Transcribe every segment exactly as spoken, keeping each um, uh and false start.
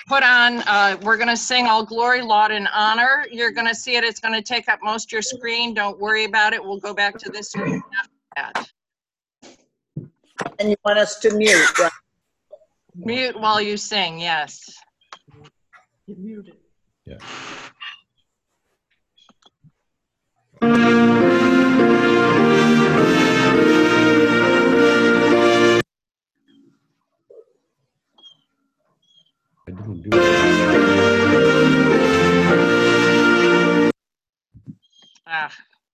put on, uh, we're going to sing All Glory, Laud, and Honor. You're going to see it. It's going to take up most of your screen. Don't worry about it. We'll go back to this screen after that. And you want us to mute, right? Mute while you sing, yes. You muted. Yeah. I didn't do it. Ah.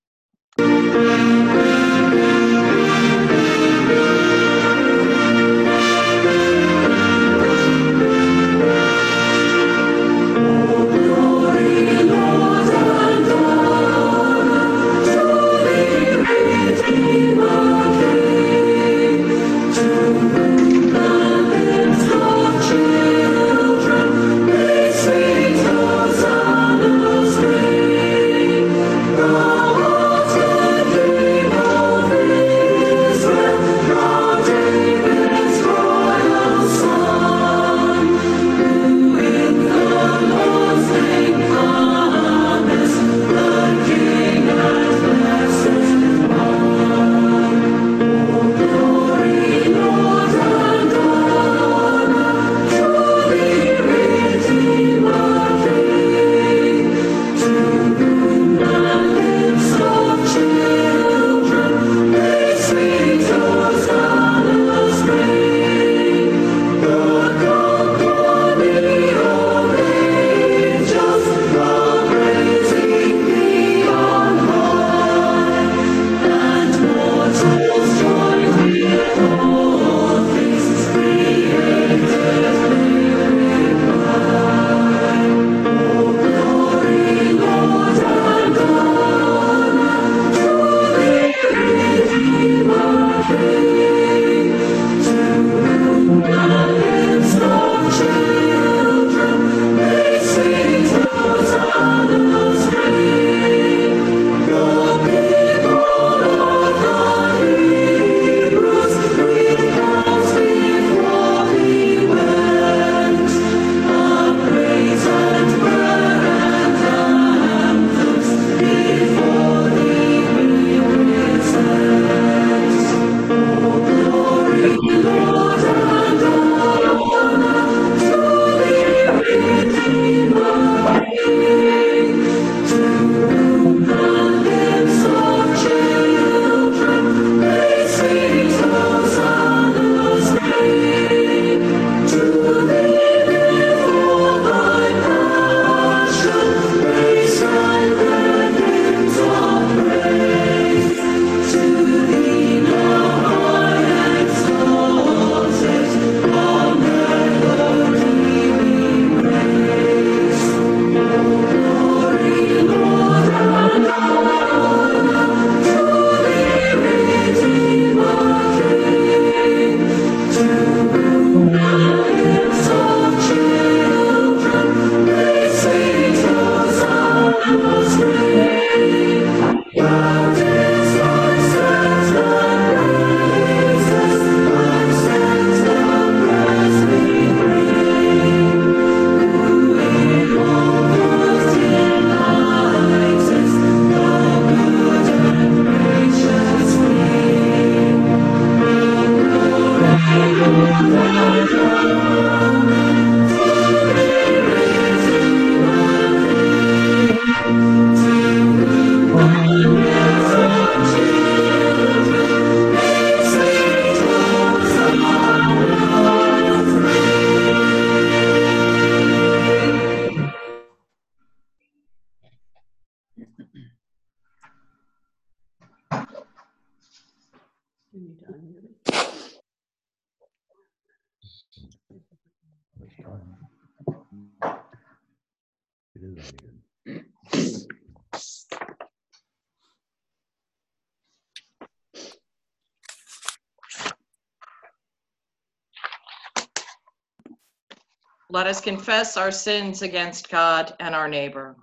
You need to unmute it. Let's try. It is unmuted. Let us confess our sins against God and our neighbor.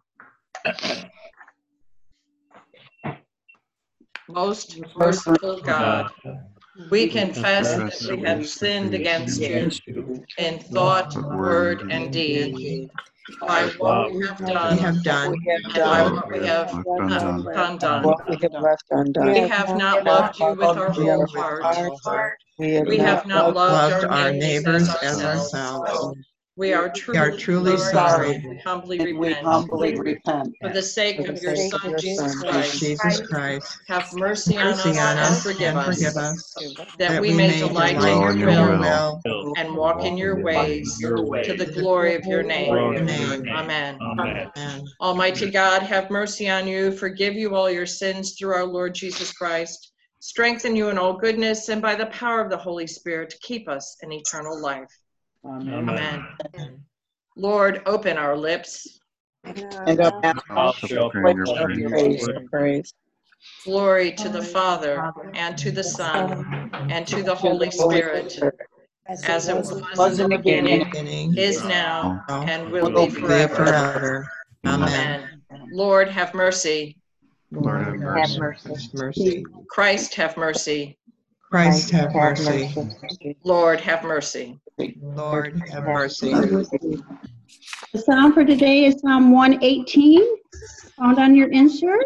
Most merciful God, We confess that we have sinned against you in thought, word, and deed, by what we have We done have done. and by what we have Undone. not done. What we have left undone. We have not loved you with our We whole have heart. We have We have not loved loved our neighbors as ourselves. ourselves. We are We are truly, truly sorry. sorry. We humbly and we repent. humbly repent. For the sake For the of your sake Son, of your Jesus Son, Christ, Jesus Christ. have mercy on Mercy us on and us forgive and forgive us, us, that we may delight dwell in in your your will will. and walk in your ways to the glory of your name. name. Amen. Amen. Almighty God, have mercy on you, forgive you all your sins through our Lord Jesus Christ, strengthen you in all goodness, and by the power of the Holy Spirit, keep us in eternal life. Amen. Amen. Lord, open our lips. And our mouth Mouth shall proclaim your shall praise. praise your praise. Glory to the Father, and to the Son, and to the Holy Spirit, as it was in the beginning, Beginning, is now, now, and will will be be forever. forever. Amen. Amen. Lord, have mercy. Lord, have Have mercy. mercy. Christ, have mercy. Christ, have mercy. Lord, have mercy. Lord, have mercy. The psalm for today is Psalm one eighteen, found on your insert.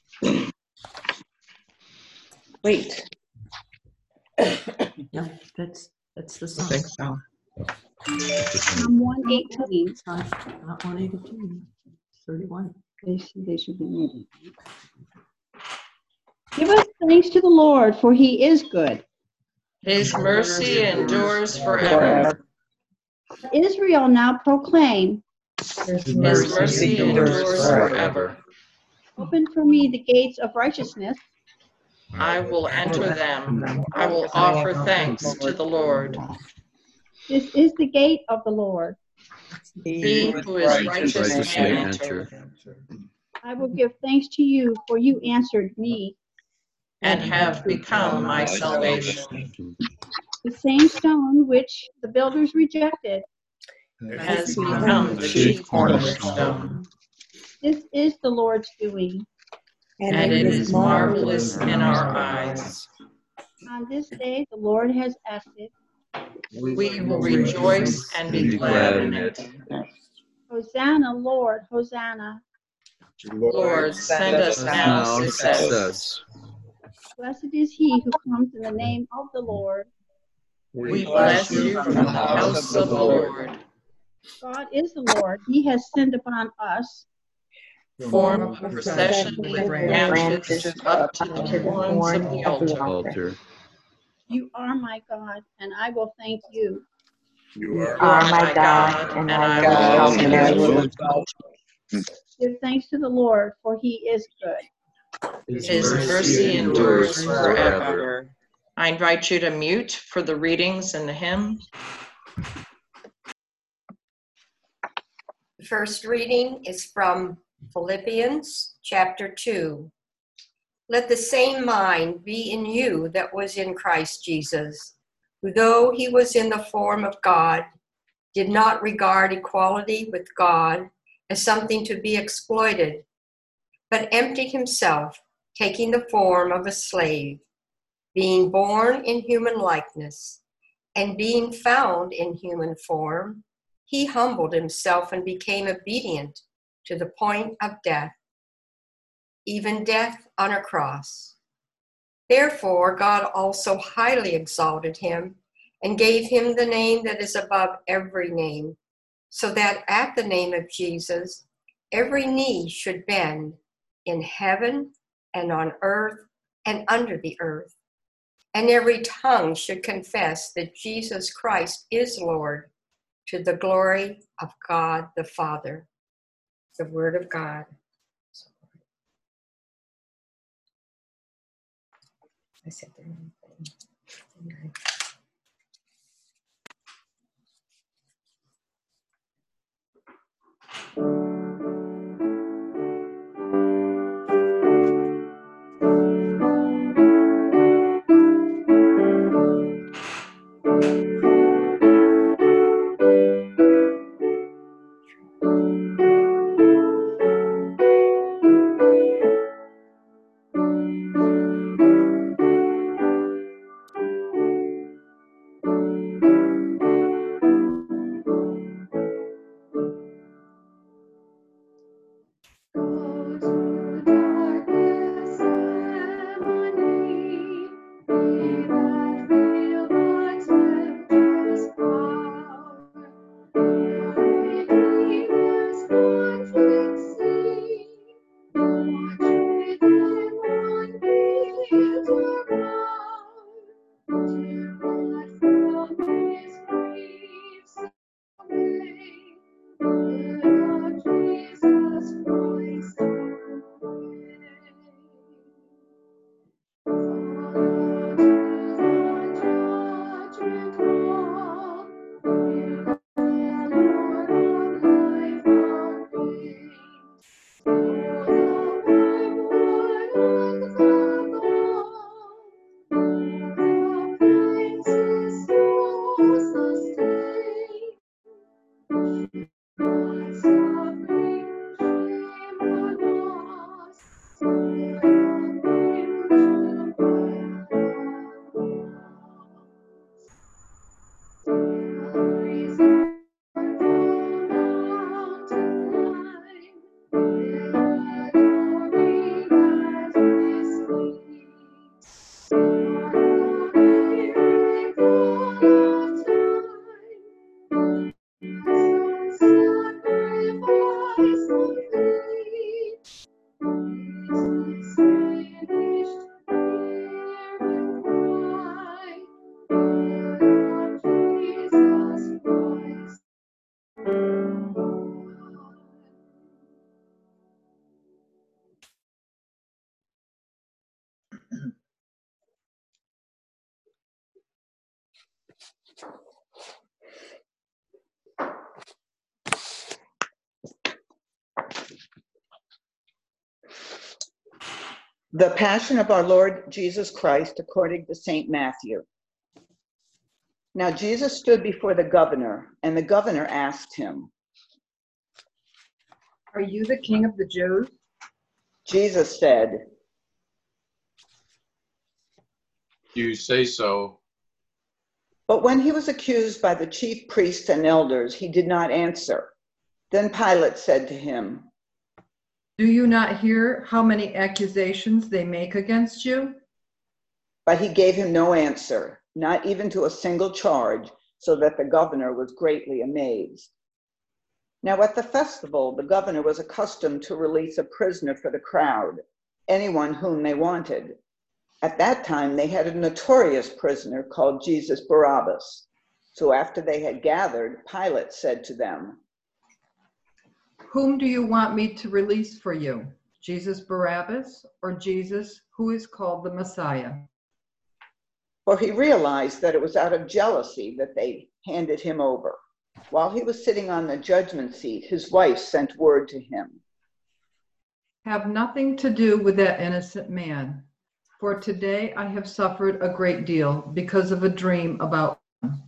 Wait. Yeah, that's, that's the I song. think so. Psalm one eighteen. It's not, not one eighty-two, thirty-one. They should, they should be muted. Give us thanks to the Lord, for he is good. His mercy endures forever. Israel now proclaim, His mercy endures forever. open for me the gates of righteousness. I will enter them. I will offer thanks to the Lord. This is the gate of the Lord. He who is righteous Righteous may may enter, enter. I will give thanks to you, for you answered me. and have become my salvation. The same stone which the builders rejected. Has become the chief cornerstone, This is the Lord's doing. and it is marvelous in our eyes. On this day the Lord has acted. We will rejoice and be glad in it. Hosanna, Lord, Hosanna. Lord, send us now success. Blessed is he who comes in the name of the Lord. We bless you from the house of the Lord. God is the Lord. He has sinned upon us. Form a procession with branches up to the horns of the altar. Altar. You are my God, and I will thank you. You are my God, and I will God, and I exalt will you. exalt you. Give thanks to the Lord, for he is good. His mercy endures forever. I invite you to mute for the readings and the hymn. The first reading is from Philippians chapter two. Let the same mind be in you that was in Christ Jesus, who though he was in the form of God, did not regard equality with God as something to be exploited, but emptied himself, taking the form of a slave, being born in human likeness, and being found in human form, he humbled himself and became obedient to the point of death, even death on a cross. Therefore, God also highly exalted him and gave him the name that is above every name, so that at the name of Jesus, every knee should bend in heaven and on earth and under the earth, and every tongue should confess that Jesus Christ is Lord, to the glory of God the Father. The word of God. I said the wrong thing. The Passion of our Lord Jesus Christ according to Saint Matthew. Now Jesus stood before the governor, and the governor asked him, "Are you the king of the Jews?" Jesus said, You say so. but when he was accused by the chief priests and elders, he did not answer. Then Pilate said to him, Do you not hear how many accusations they make against you? But he gave him no answer, not even to a single charge, so that the governor was greatly amazed. Now at the festival, the governor was accustomed to release a prisoner for the crowd, anyone whom they wanted. At that time, they had a notorious prisoner called Jesus Barabbas. So after they had gathered, Pilate said to them, Whom do you want me to release for you, Jesus Barabbas or Jesus who is called the Messiah? For he realized that it was out of jealousy that they handed him over. While he was sitting on the judgment seat, his wife sent word to him, Have nothing to do with that innocent man, for today I have suffered a great deal because of a dream about him.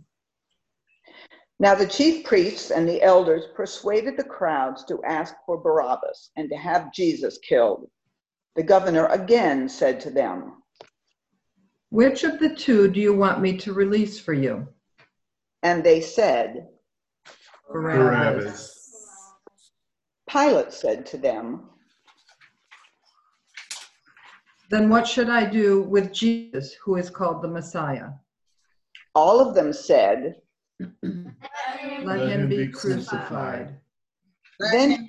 Now the chief priests and the elders persuaded the crowds to ask for Barabbas and to have Jesus killed. The governor again said to them, Which of the two do you want me to release for you? And they said, Barabbas. Pilate said to them, Then what should I do with Jesus who is called the Messiah? All of them said, Let him be crucified. Then,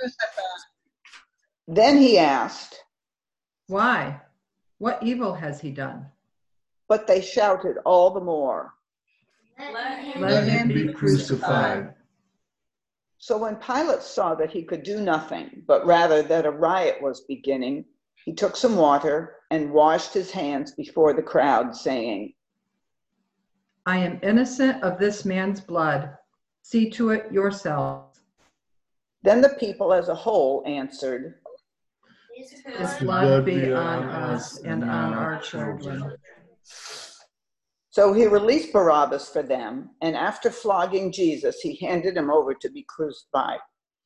then he asked, Why? What evil has he done? but they shouted all the more. Let him be crucified. So when Pilate saw that he could do nothing, but rather that a riot was beginning, he took some water and washed his hands before the crowd, saying, I am innocent of this man's blood. See to it yourselves. Then the people as a whole answered, His blood be on us and on our children. So he released Barabbas for them, and after flogging Jesus, he handed him over to be crucified.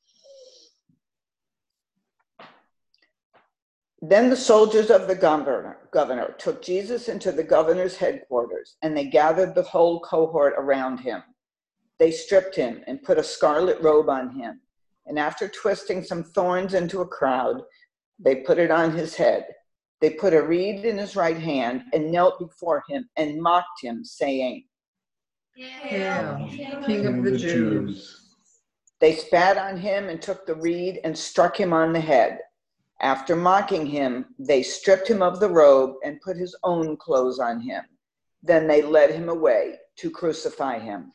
Then the soldiers of the governor, governor took Jesus into the governor's headquarters, and they gathered the whole cohort around him. They stripped him and put a scarlet robe on him, and after twisting some thorns into a crowd, they put it on his head. They put a reed in his right hand and knelt before him and mocked him, saying, Hail, King of the Jews. They spat on him and took the reed and struck him on the head. After mocking him, they stripped him of the robe and put his own clothes on him. Then they led him away to crucify him.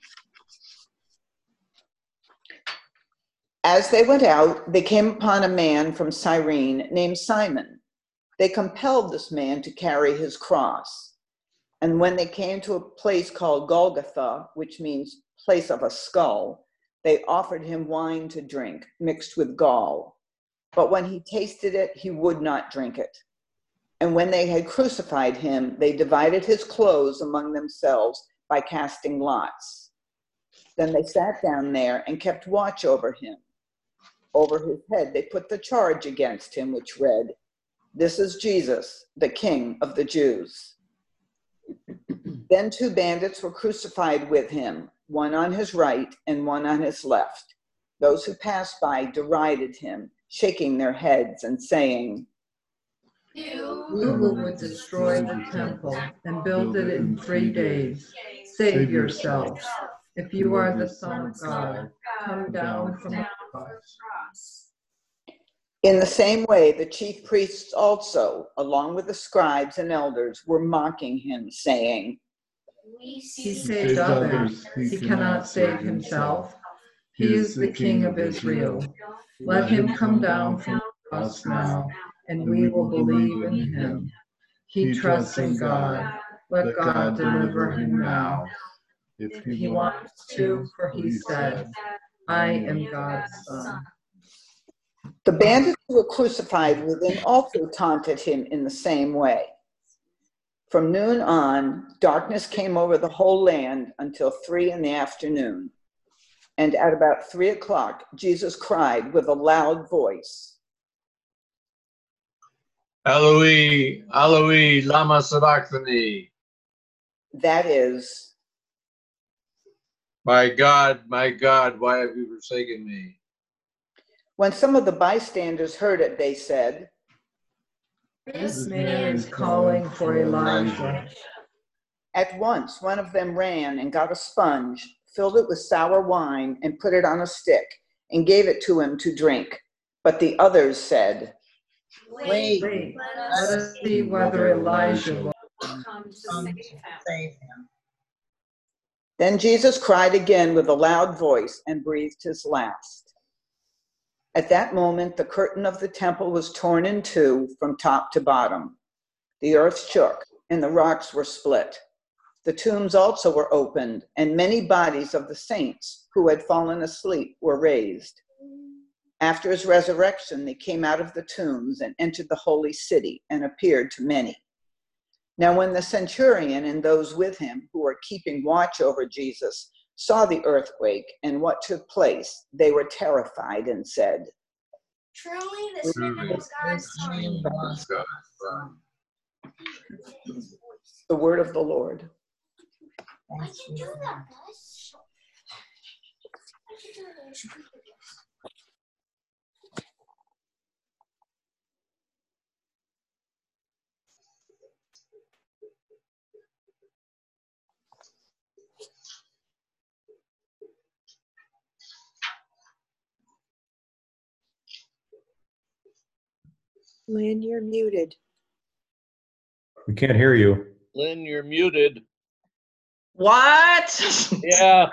As they went out, they came upon a man from Cyrene named Simon. They compelled this man to carry his cross. And when they came to a place called Golgotha, which means place of a skull, they offered him wine to drink, mixed with gall. But when he tasted it, he would not drink it. And when they had crucified him, they divided his clothes among themselves by casting lots. Then they sat down there and kept watch over him. Over his head, they put the charge against him, which read, "This is Jesus, the King of the Jews." Then two bandits were crucified with him, one on his right and one on his left. Those who passed by derided him, shaking their heads and saying, You who would destroy the temple and build it in three days, save yourself. If you are the Son of God, come down from the cross. In the same way, the chief priests also, along with the scribes and elders, were mocking him, saying, He saved others. He cannot save himself. He is the King of Israel. Let him come down from the cross now, and we will believe in him. He trusts in God. Let God deliver him now. If he wants to, for he said, I am God's son. The bandits who were crucified with him also taunted him in the same way. From noon on, darkness came over the whole land until three in the afternoon. And at about three o'clock, Jesus cried with a loud voice, Eloi, Eloi, lama sabachthani. That is, My God, my God, why have you forsaken me? when some of the bystanders heard it, they said, This man is calling for Elijah. At once, one of them ran and got a sponge, filled it with sour wine, and put it on a stick, and gave it to him to drink. But the others said, Wait, Wait, let us see whether Elijah will come to save him. Then Jesus cried again with a loud voice and breathed his last. At that moment, the curtain of the temple was torn in two from top to bottom. The earth shook, and the rocks were split. The tombs also were opened, and many bodies of the saints who had fallen asleep were raised. After his resurrection, they came out of the tombs and entered the holy city and appeared to many. Now, when the centurion and those with him who were keeping watch over Jesus saw the earthquake and what took place, they were terrified and said, Truly, this man was God's son. God's son. The word of the Lord. Why'd you do that, Gus? Why'd you do that? Lynn, you're muted. We can't hear you. Lynn, you're muted. What? Yeah.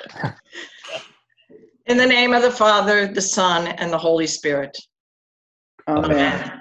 In the name of the Father, the Son, and the Holy Spirit. Amen. Amen.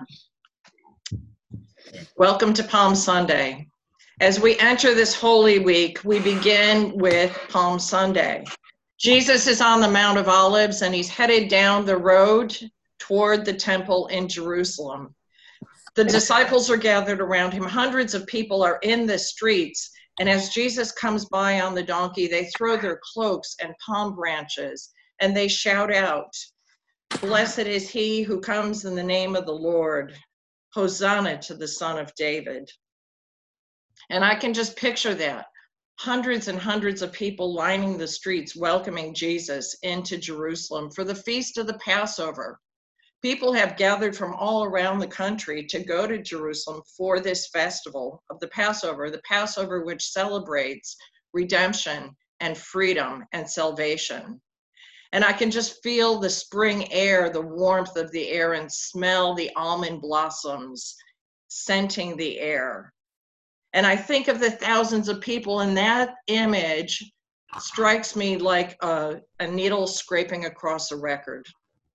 Welcome to Palm Sunday. As we enter this Holy Week, we begin with Palm Sunday. Jesus is on the Mount of Olives, and he's headed down the road toward the temple in Jerusalem. The disciples are gathered around him. Hundreds of people are in the streets, and as Jesus comes by on the donkey, they throw their cloaks and palm branches, and they shout out, "Blessed is he who comes in the name of the Lord. Hosanna to the Son of David." And I can just picture that. Hundreds and hundreds of people lining the streets welcoming Jesus into Jerusalem for the feast of the Passover. People have gathered from all around the country to go to Jerusalem for this festival of the Passover, the Passover which celebrates redemption and freedom and salvation. And I can just feel the spring air, the warmth of the air, and smell the almond blossoms scenting the air. And I think of the thousands of people, and that image strikes me like a, a needle scraping across a record.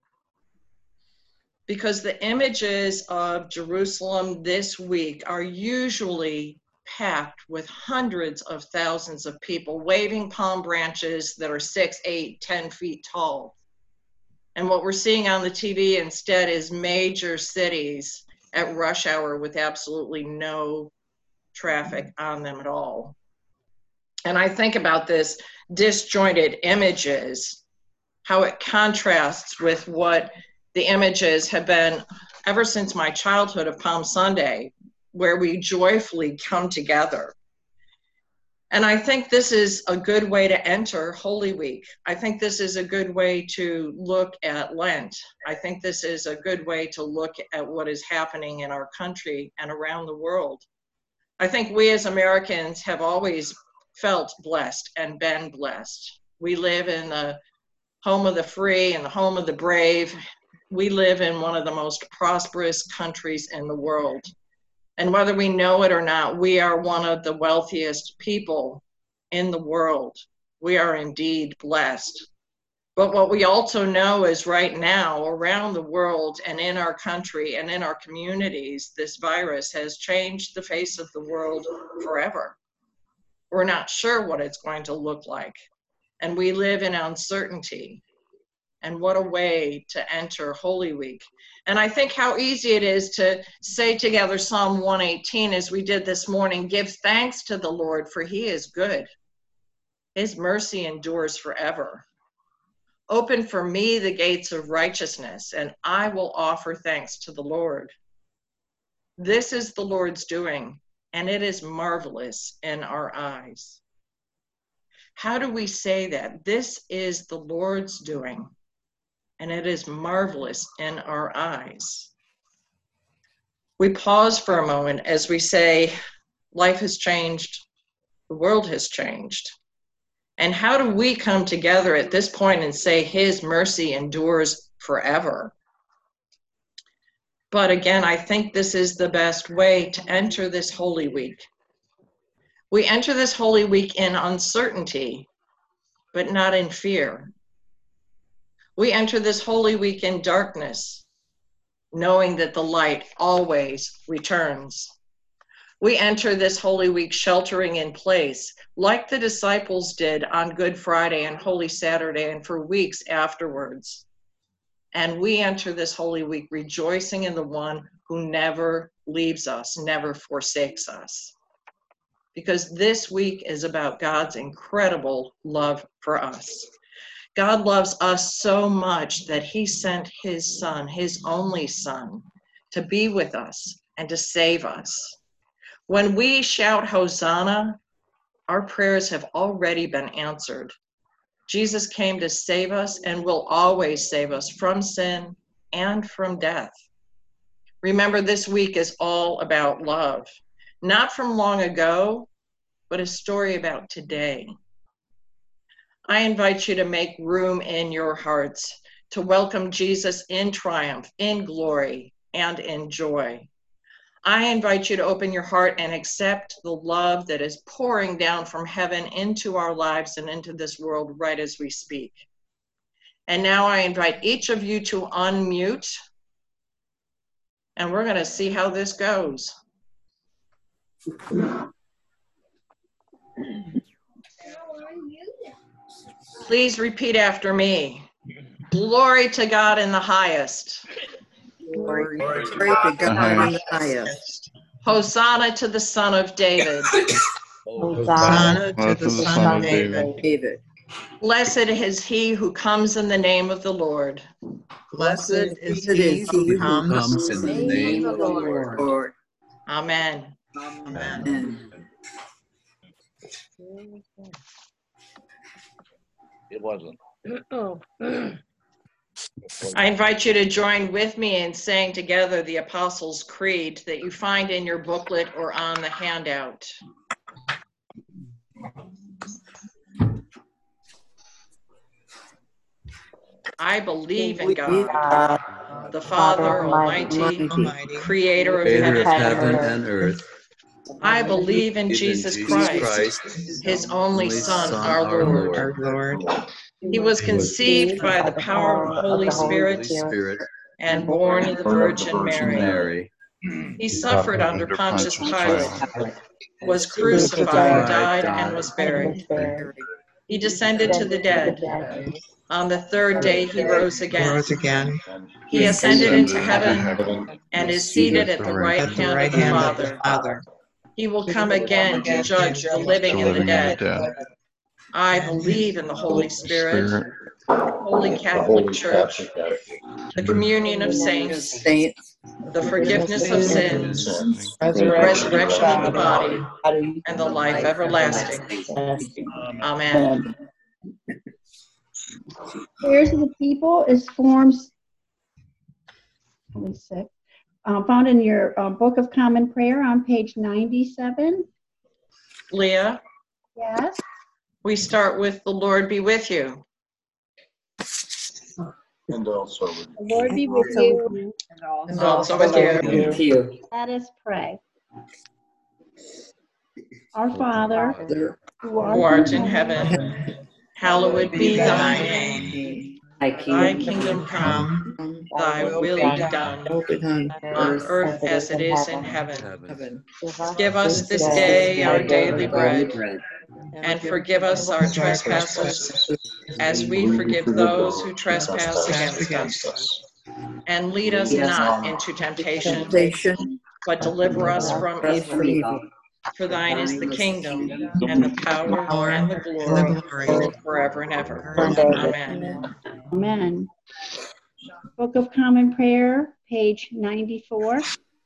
Because the images of Jerusalem this week are usually packed with hundreds of thousands of people waving palm branches that are six, eight, ten feet tall. And what we're seeing on the T V instead is major cities at rush hour with absolutely no traffic on them at all. And I think about this disjointed images, how it contrasts with what the images have been ever since my childhood of Palm Sunday, where we joyfully come together. And I think this is a good way to enter Holy Week. I think this is a good way to look at Lent. I think this is a good way to look at what is happening in our country and around the world. I think we as Americans have always felt blessed and been blessed. We live in the home of the free and the home of the brave. We live in one of the most prosperous countries in the world. And whether we know it or not, we are one of the wealthiest people in the world. We are indeed blessed. But what we also know is right now, around the world and in our country and in our communities, this virus has changed the face of the world forever. We're not sure what it's going to look like. And we live in uncertainty. And what a way to enter Holy Week. And I think how easy it is to say together Psalm one eighteen as we did this morning, give thanks to the Lord for he is good. His mercy endures forever. Open for me the gates of righteousness, and I will offer thanks to the Lord. This is the Lord's doing, and it is marvelous in our eyes. How do we say that? This is the Lord's doing, and it is marvelous in our eyes. We pause for a moment as we say, life has changed, the world has changed. And how do we come together at this point and say his mercy endures forever? But again, I think this is the best way to enter this Holy Week. We enter this Holy Week in uncertainty, but not in fear. We enter this Holy Week in darkness, knowing that the light always returns. We enter this Holy Week sheltering in place, like the disciples did on Good Friday and Holy Saturday and for weeks afterwards. And we enter this Holy Week rejoicing in the one who never leaves us, never forsakes us. Because this week is about God's incredible love for us. God loves us so much that he sent his son, his only son, to be with us and to save us. When we shout Hosanna, our prayers have already been answered. Jesus came to save us and will always save us from sin and from death. Remember, this week is all about love, not from long ago, but a story about today. I invite you to make room in your hearts to welcome Jesus in triumph, in glory, and in joy. I invite you to open your heart and accept the love that is pouring down from heaven into our lives and into this world right as we speak. And now I invite each of you to unmute, and we're going to see how this goes. Please repeat after me. Glory to God in the highest. Glory, glory to God in the highest. Hosanna to the Son of David. Hosanna to the Son of David. David. Blessed is he who comes in the name of the Lord. Blessed is he who comes in the name of the Lord. Amen. Amen. It wasn't. I invite you to join with me in saying together the Apostles' Creed that you find in your booklet or on the handout. I believe in God, the Father Almighty, creator of heaven and earth. I believe in Jesus Christ, his only Son, our Lord. He was conceived by the power of the Holy Spirit and born of the Virgin Mary. He suffered under Pontius Pilate, was crucified, died, and was buried. He descended to the dead. On the third day he rose again. He ascended into heaven and is seated at the right hand of the Father. He will come again to judge the living and the dead. I believe in the Holy Spirit, Holy Catholic Church, the communion of saints, the forgiveness of sins, the resurrection of the body, and the life everlasting. Amen. Prayers of the people is forms twenty-six, uh, found in your uh, Book of Common Prayer on page ninety-seven. Leah, Yes. we start with the Lord be with you. And also with The Lord be with you. And also with you. Let us pray. Our Father, who Who art art in heaven, hallowed be thy name. Thy kingdom come, thy will be done, on earth as it is in heaven. Give us this day our daily bread, and forgive us our trespasses, as we forgive those who trespass against us. And lead us not into temptation, but deliver us from evil. For thine is the kingdom, and the power, and the glory, forever and ever. Amen. Amen. Book of Common Prayer, page ninety-four.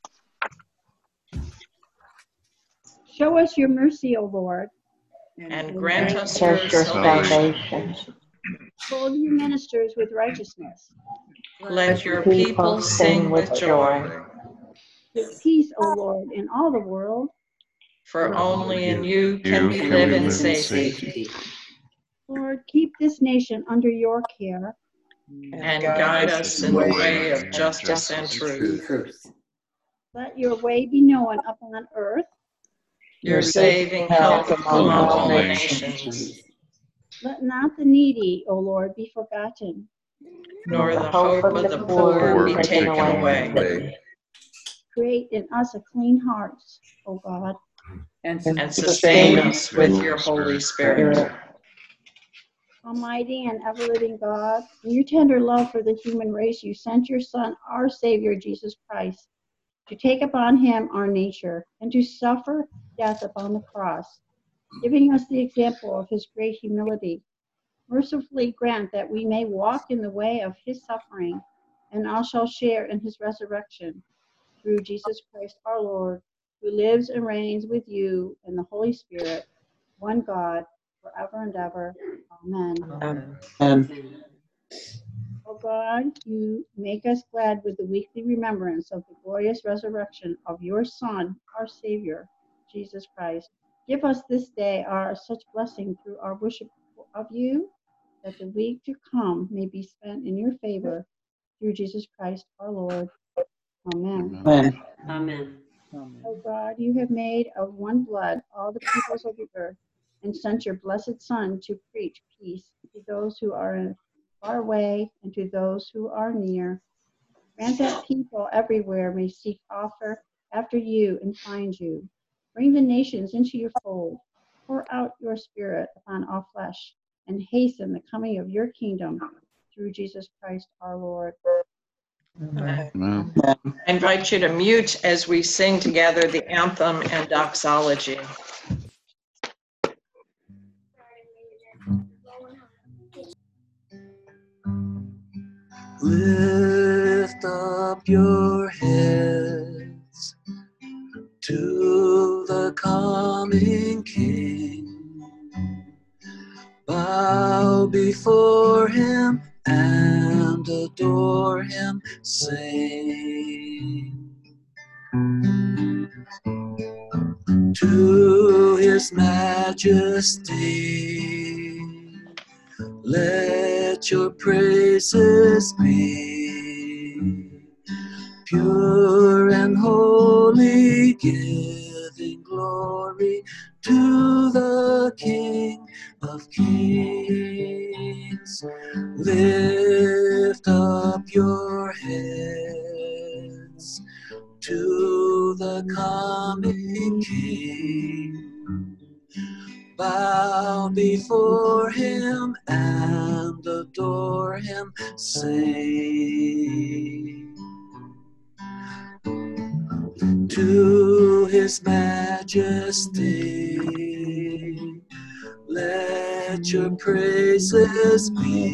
Show us your mercy, O Lord. And grant us your salvation. Clothe your ministers with righteousness. Let your people sing with joy. Give peace, O Lord, in all the world. For only in you can we live in safety. Lord, keep this nation under your care. And guide us in the way of justice and truth. Let your way be known upon earth. Your saving help among all nations. Let not the needy, O Lord, be forgotten. Nor the hope of the poor be taken away. Create in us a clean heart, O God. And sustain us with your Holy Spirit. Almighty and ever-living God, in your tender love for the human race, you sent your Son, our Savior, Jesus Christ, to take upon him our nature and to suffer death upon the cross, giving us the example of his great humility. Mercifully grant that we may walk in the way of his suffering, and all shall share in his resurrection. Through Jesus Christ our Lord, who lives and reigns with you in the Holy Spirit, one God, forever and ever. Amen. Amen. O God, you make us glad with the weekly remembrance of the glorious resurrection of your Son, our Savior, Jesus Christ. Give us this day our such blessing through our worship of you, that the week to come may be spent in your favor, through Jesus Christ our Lord. Amen. Amen. Amen. O God, you have made of one blood all the peoples of the earth, and sent your blessed Son to preach peace to those who are far away and to those who are near. Grant that people everywhere may seek offer after you and find you. Bring the nations into your fold. Pour out your Spirit upon all flesh, and hasten the coming of your kingdom, through Jesus Christ our Lord. Amen. I invite you to mute as we sing together the anthem and doxology. Lift up your heads to the coming King. Bow before him and adore him, sing. To his majesty, let your praises be. Pure and holy, giving glory to the King of Kings. Lift up your heads to the coming King. Bow before him and adore him, sing. To his His majesty. Let your praises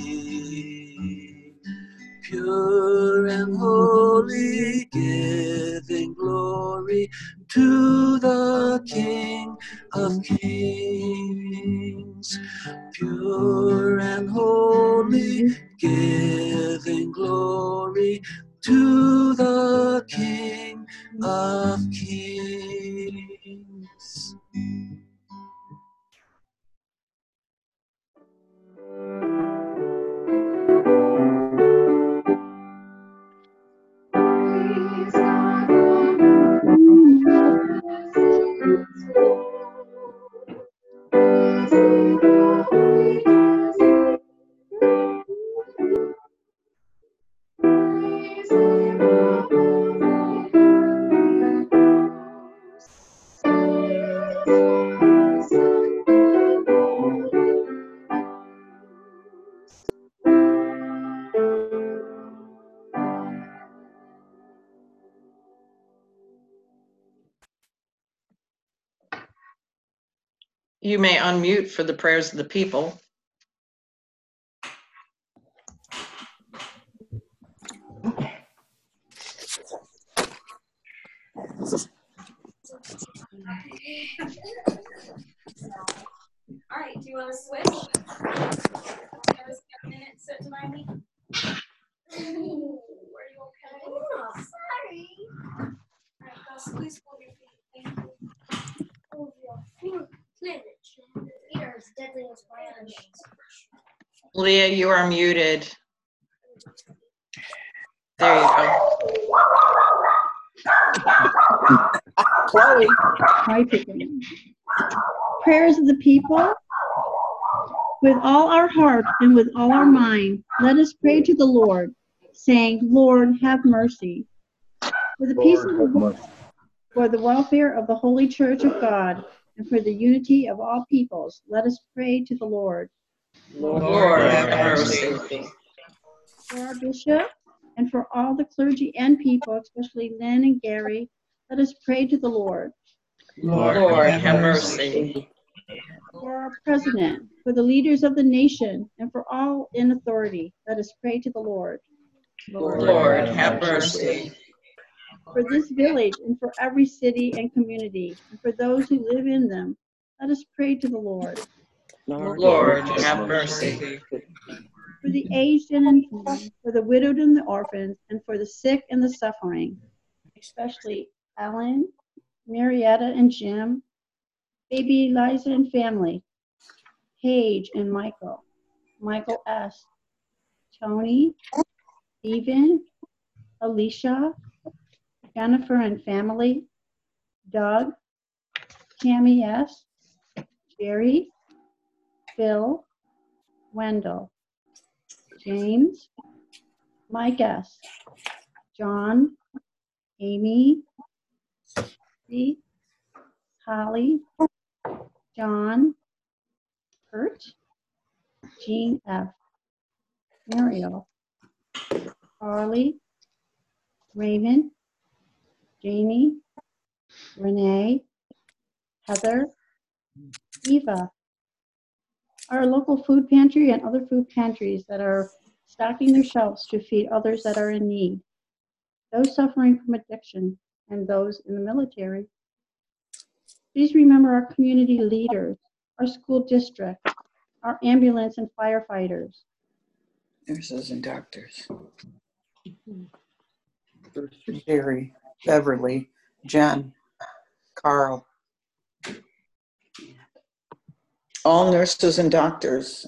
be pure and holy, giving glory to the King of Kings. Pure and holy, giving glory to the King of Kings. You may unmute for the prayers of the people. All right, do you want to switch? Have a minute sit behind me? Where are you okay? Oh, sorry. All right, Gus, please hold your feet. Thank you. Hold your feet. Feet are as deadly as violence. Leah, you are muted. There you go. Chloe. Hi, Pippin. Prayers of the people. With all our heart and with all our mind, let us pray to the Lord, saying, Lord, have mercy. For the peace of the world, for the welfare of the Holy Church of God, and for the unity of all peoples, let us pray to the Lord. Lord, have mercy. For our bishop, and for all the clergy and people, especially Lynn and Gary, let us pray to the Lord. Lord, Lord have mercy. For our president, for the leaders of the nation, and for all in authority, let us pray to the Lord. Lord, Lord have mercy. For this village and for every city and community, and for those who live in them, let us pray to the Lord. Lord, have mercy. For the aged and infirm, for the widowed and the orphans, and for the sick and the suffering, especially Ellen, Marietta and Jim, baby Eliza and family, Paige and Michael, Michael S., Tony, Stephen, Alicia, Jennifer and family, Doug, Tammy S., Jerry, Phil, Wendell, James, Mike S., John, Amy, Steve, Holly, John, Kurt, Jean F., Muriel, Carly, Raymond, Jamie, Renee, Heather, Eva, our local food pantry and other food pantries that are stocking their shelves to feed others that are in need, those suffering from addiction, and those in the military. Please remember our community leaders, our school district, our ambulance and firefighters, Nurses and doctors. Jerry, Beverly, Jen, Carl. All nurses and doctors.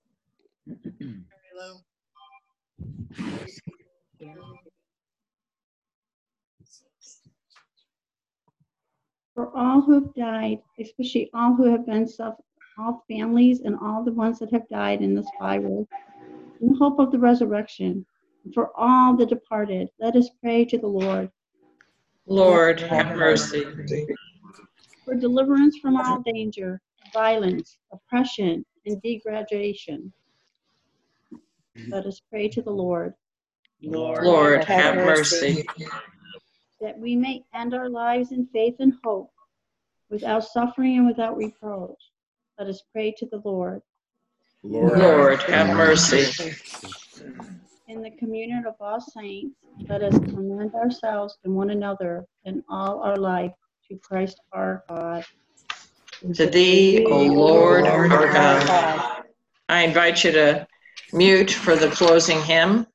for all who have died, especially all who have been suffer, all families and all the ones that have died in this virus, in the hope of the resurrection. For all the departed, let us pray to the Lord. Lord, have mercy. For deliverance from all danger, violence, oppression, and degradation, let us pray to the Lord. Lord, have mercy. That we may end our lives in faith and hope without suffering and without reproach. Let us pray to the Lord. Lord, have mercy. In the communion of all saints, let us commend ourselves and one another in all our life to Christ our God. To thee, O Lord, our God. I invite you to mute for the closing hymn.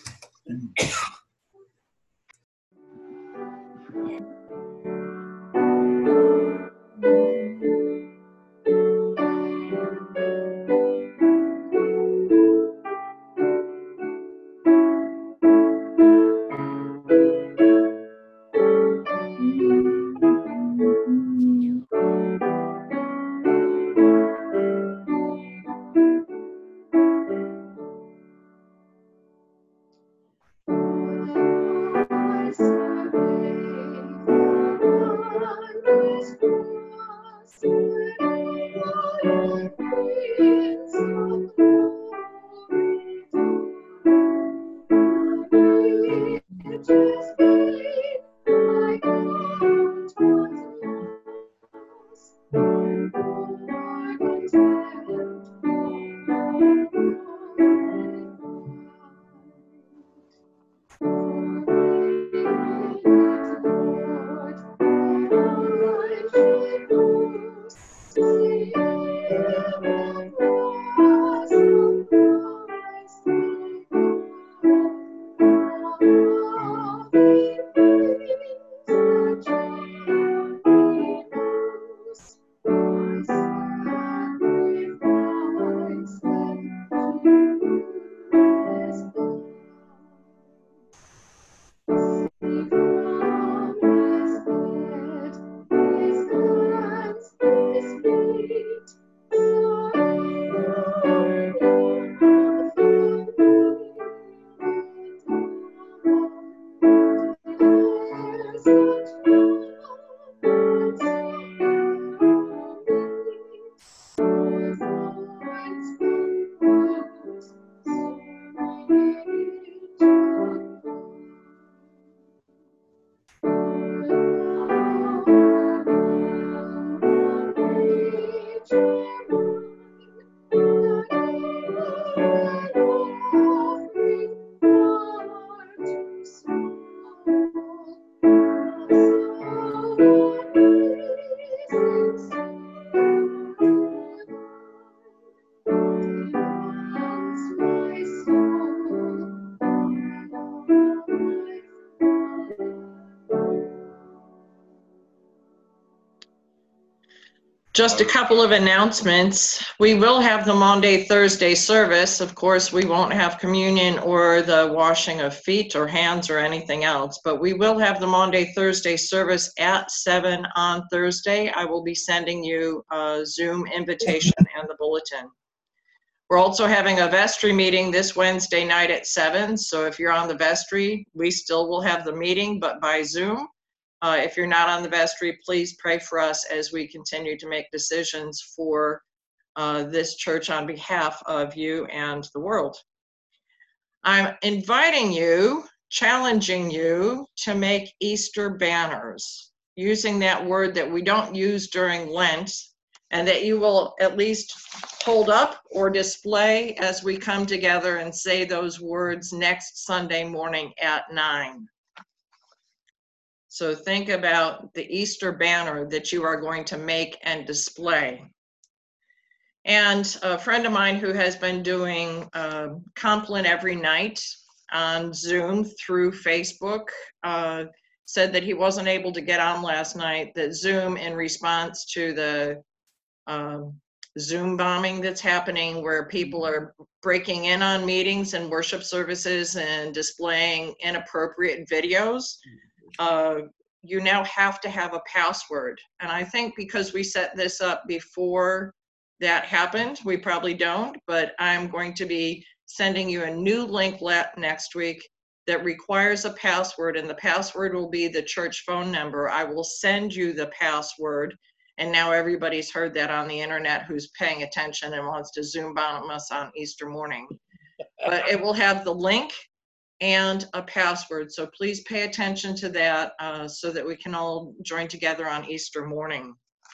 Just a couple of announcements. We will have the Maundy Thursday service. Of course, we won't have communion or the washing of feet or hands or anything else, but we will have the Maundy Thursday service at seven on Thursday. I will be sending you a Zoom invitation and the bulletin. We're also having a vestry meeting this Wednesday night at seven, so if you're on the vestry, we still will have the meeting, but by Zoom. Uh, if you're not on the vestry, please pray for us as we continue to make decisions for uh, this church on behalf of you and the world. I'm inviting you, challenging you to make Easter banners, using that word that we don't use during Lent, and that you will at least hold up or display as we come together and say those words next Sunday morning at nine. So think about the Easter banner that you are going to make and display. And a friend of mine who has been doing uh, Compline every night on Zoom through Facebook uh, said that he wasn't able to get on last night, that Zoom, in response to the uh, Zoom bombing that's happening, where people are breaking in on meetings and worship services and displaying inappropriate videos, Uh, you now have to have a password. And I think because we set this up before that happened, we probably don't, but I'm going to be sending you a new link next week that requires a password, and the password will be the church phone number. I will send you the password, and now everybody's heard that on the internet who's paying attention and wants to Zoom bomb us on Easter morning. But it will have the link and a password. So please pay attention to that uh, so that we can all join together on Easter morning.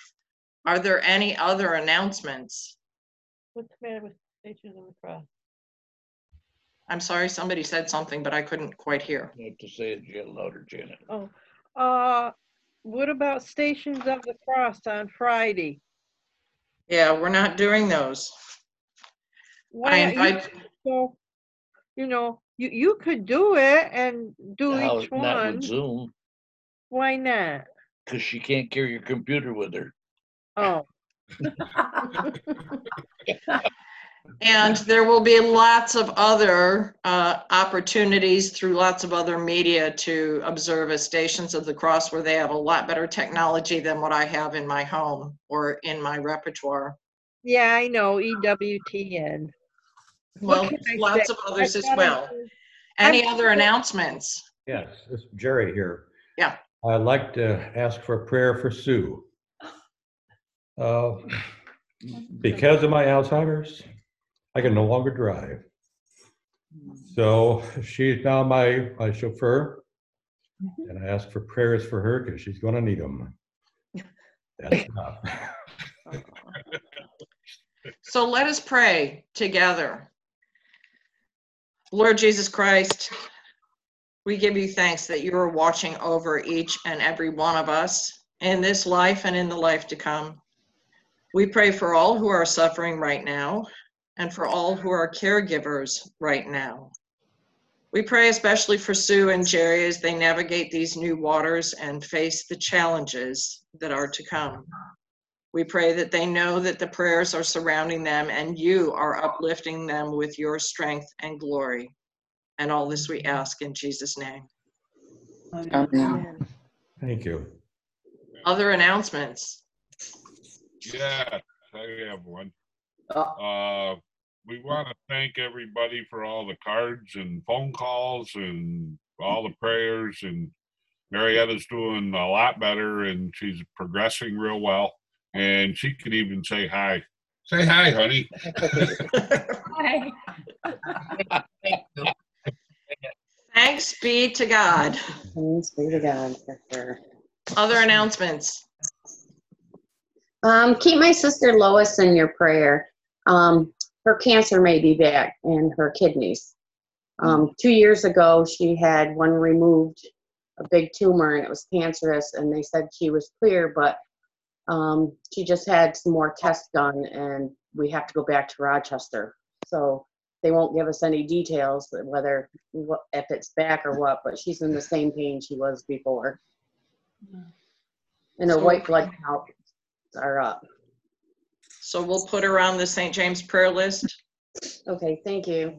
Are there any other announcements? What's the matter with Stations of the Cross? I'm sorry, somebody said something, but I couldn't quite hear. You have to say it Jan- louder, Janet. Oh, uh, what about Stations of the Cross on Friday? Yeah, we're not doing those. Why I not? You, invite, so, you know, you, you could do it and do How- each Not one. with Zoom, Why not? because she can't carry your computer with her. Oh. and there will be lots of other uh, opportunities through lots of other media to observe as Stations of the Cross, where they have a lot better technology than what I have in my home or in my repertoire. Yeah, I know, E W T N. Well, What can I lots say? of others I as thought well. I was- Any I'm- other announcements? Yes, it's Jerry here. Yeah. I'd like to ask for a prayer for Sue. Uh, because of my Alzheimer's, I can no longer drive. So she's now my, my chauffeur. And I ask for prayers for her because she's going to need them. That's enough. So let us pray together. Lord Jesus Christ, we give you thanks that you are watching over each and every one of us in this life and in the life to come. We pray for all who are suffering right now and for all who are caregivers right now. We pray especially for Sue and Jerry as they navigate these new waters and face the challenges that are to come. We pray that they know that the prayers are surrounding them and you are uplifting them with your strength and glory. And all this we ask in Jesus' name. Amen. Thank you. Other announcements? Yeah, I have one. Uh, we want to thank everybody for all the cards and phone calls and all the prayers. And Marietta's doing a lot better and she's progressing real well. And she can even say hi. Say hi, honey. Hi. Thanks be to God. Thanks be to God for sure. Other announcements? Um, keep my sister Lois in your prayer. Um, her cancer may be back in her kidneys. Um, two years ago, she had one removed, a big tumor, and it was cancerous, and they said she was clear, but um, she just had some more tests done, and we have to go back to Rochester. So they won't give us any details, whether if it's back or what, but she's in the same pain she was before. And her So- white blood counts are up. So we'll put her on the Saint James prayer list. Okay, thank you.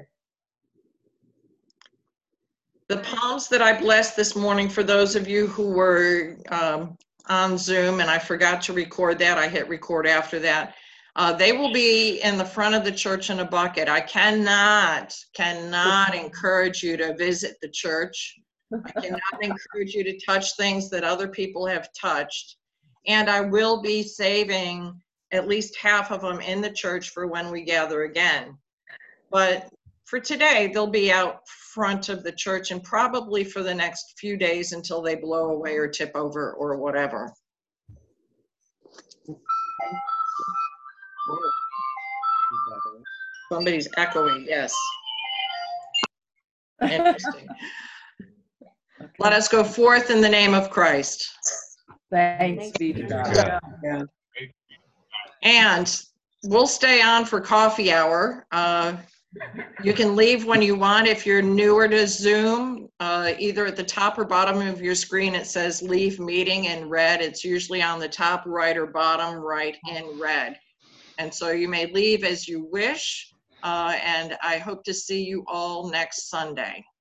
The palms that I blessed this morning, for those of you who were um, on Zoom, and I forgot to record that, I hit record after that, uh, they will be in the front of the church in a bucket. I cannot, cannot encourage you to visit the church. I cannot encourage you to touch things that other people have touched. And I will be saving at least half of them in the church for when we gather again. But for today, they'll be out front of the church and probably for the next few days until they blow away or tip over or whatever. Somebody's echoing, yes. Interesting. Let us go forth in the name of Christ. Thanks be to God. Yeah. And we'll stay on for coffee hour. Uh, you can leave when you want. If you're newer to Zoom, uh, either at the top or bottom of your screen, it says leave meeting in red. It's usually on the top right or bottom right in red. And so you may leave as you wish. Uh, and I hope to see you all next Sunday.